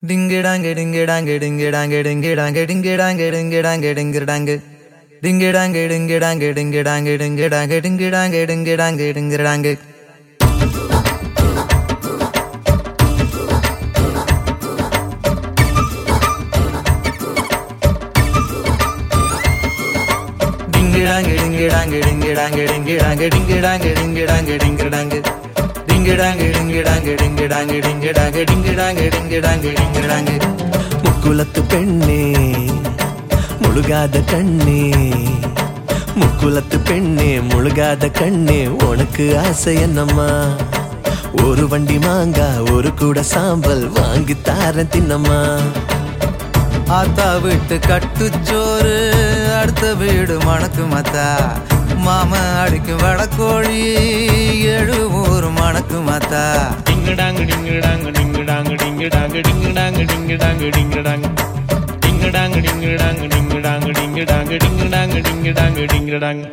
Ding-a-dang, ding-a-dang, ding-a-dang, ding-a-dang, ding-a-dang, ding-a-dang, ding-a-dang. Ding-a-dang, ding-a-dang, ding-a-dang, ding-a-dang, ding-a-dang, ding-a-dang, ding-a-dang. Ding-a-dang, ding-a-dang, ding-a-dang, ding-a-dang, ding-a-dang, ding-a-dang, ding-a-dang. Ding-a-dang, ding-a-dang, ding-a-dang, ding-a-dang, ding-a-dang, ding-a-dang, ding-a-dang. முக்குலத்து பெண்ணே முழுகாத கண்ணே முக்குலத்து பெண்ணே முழுகாத கண்ணே உனக்கு ஆசை என்னம்மா ஒரு வண்டி மாங்கா ஒரு கூட சாம்பல் வாங்கி தாரன் தின்னம்மா ஆத்தா வீட்டு கட்டுச்சோறு அடுத்த வீடு மணக்கு மத்தா மாம அடிக்கும் வடக்கோழி 7 ஊர் மணக்கு மத்தா டிங்குடாங்கு டிங்குடாங்கு டிங்குடாங்கு டிங்குடாங்கு டிங்குடாங்கு டிங்குடாங்கு டிங்குடாங்கு டிங்குடாங்கு டிங்குடாங்கு டிங்குடாங்கு டிங்குடாங்கு டிங்குடாங்கு டிங்குடாங்கு டிங்குடாங்கு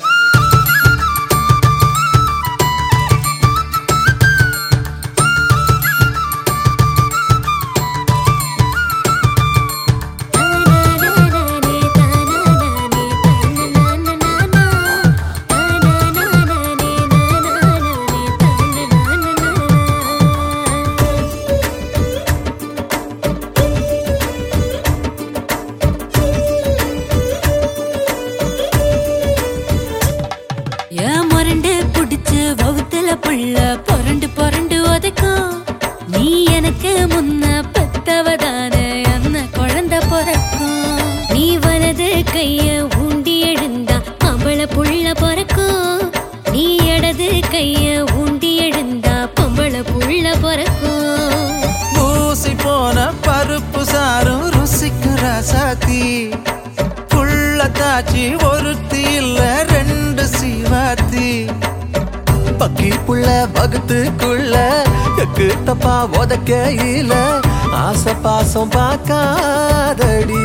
பொரண்டு பொரண்டு உதைக்கும் நீ எனக்கு முன்ன பெத்தவதான என்ன குழந்தை பிறக்கும் நீ வலது கைய ஊண்டி எழுந்தா அவள புள்ள பிறக்கும் நீ இடது கைய ஊண்டி எழுந்தா பொம்பள புள்ள பிறக்கும் பூசி போன பருப்பு சாரும் ருசிக்குற சாத்தி புள்ள தாச்சி ஒருத்தி இல்ல 2 சீவாத்தி பக்கி புள்ள பகுத்துக்குள்ள எக்கு தப்பா உதக்கையில ஆசை பாசம் பார்க்காதடி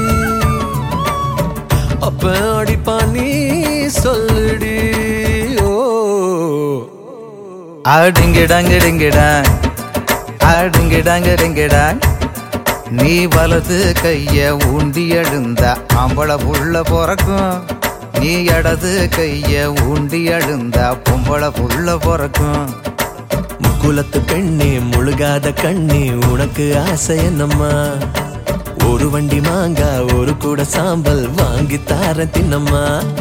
அப்ப அடிப்பா நீ சொல்லுடி ஓ டிங்கிடாங்க டிங்கிடாங் டிங்கிடாங்க டிங்கிடாங் நீ வலது கைய ஊண்டி எழுந்தா ஆம்பள புள்ள பிறக்கும் நீ இடது கைய ஊண்டி எழுந்தா பொம்பள புள்ள பிறக்கும் முக்குலத்து பெண்ணே முழுகாத கண்ணே உனக்கு ஆசை என்னம்மா ஒரு வண்டி மாங்கா ஒரு கூட சாம்பல் வாங்கி தாரன் தின்னம்மா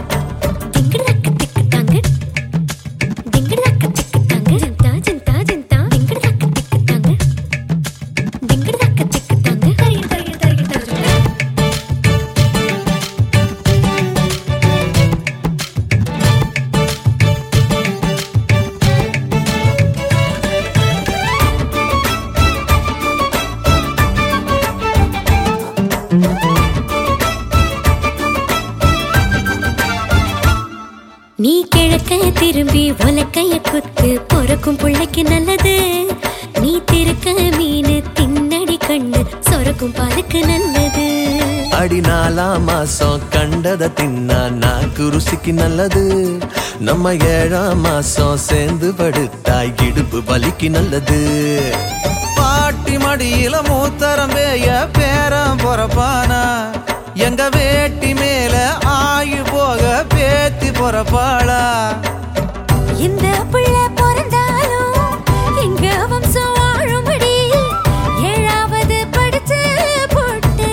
நீ கிழக்க திரும்பி உலக்கைய குத்து பொறக்கும் புள்ளைக்கு நல்லது நீ திருக்க மீன் தின்னடி கண்ணு சொரக்கும் பாலுக்கு நல்லது அடி 4 மாசம் கண்டத தின்னா நாக்கு ருசிக்கு நல்லது நம்ம 7 மாசம் சேர்ந்து படுத்தாய் இடுப்பு வலிக்கு நல்லது பாட்டி மடியில மூத்தரம்பேய பேரம் பொறப்பானா எங்க வேட்டி மேல ஆயு போக பேத்தி பொறப்பாளா இந்த புள்ள பிறந்தாலும் எங்க வம்சம் வாழும்படி 7வது படிச்சு போட்டு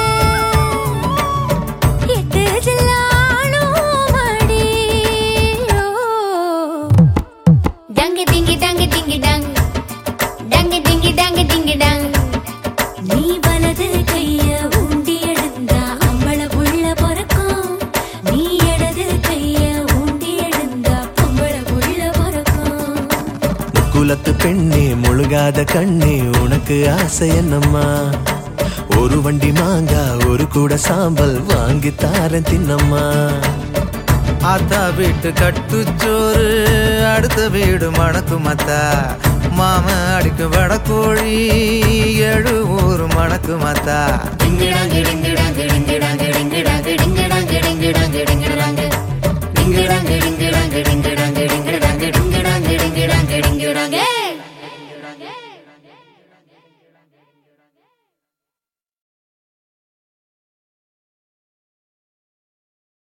8 ஜில்லாலும் மடி டங்கு டிங்கி டங்கு டிங்கி டங் டங்கு டிங்கி டங்கு டிங்கி டங் நீ வலது கைய ஊண்டி எழுந்தா அம்பள புள்ள பிறக்கும் நீ இடது கைய ஊண்டி எழுந்தா பொம்பள புள்ள பிறக்கும் முக்குலத்து பெண்ணே முழுகாத கண்ணே உனக்கு ஆசை என்னம்மா ஒரு வண்டி மாங்கா ஒரு கூட சாம்பல் வாங்கி தாரன் தின்னம்மா ஆத்தா வீட்டு கட்டுச்சோறு அடுத்த வீடு மணக்கு மத்தா மாம அடிக்கும் வடக்கோழி 7 ஊர் மணக்கு மத்தா டிங்கிடாங்கு டிங்கிடாங்கு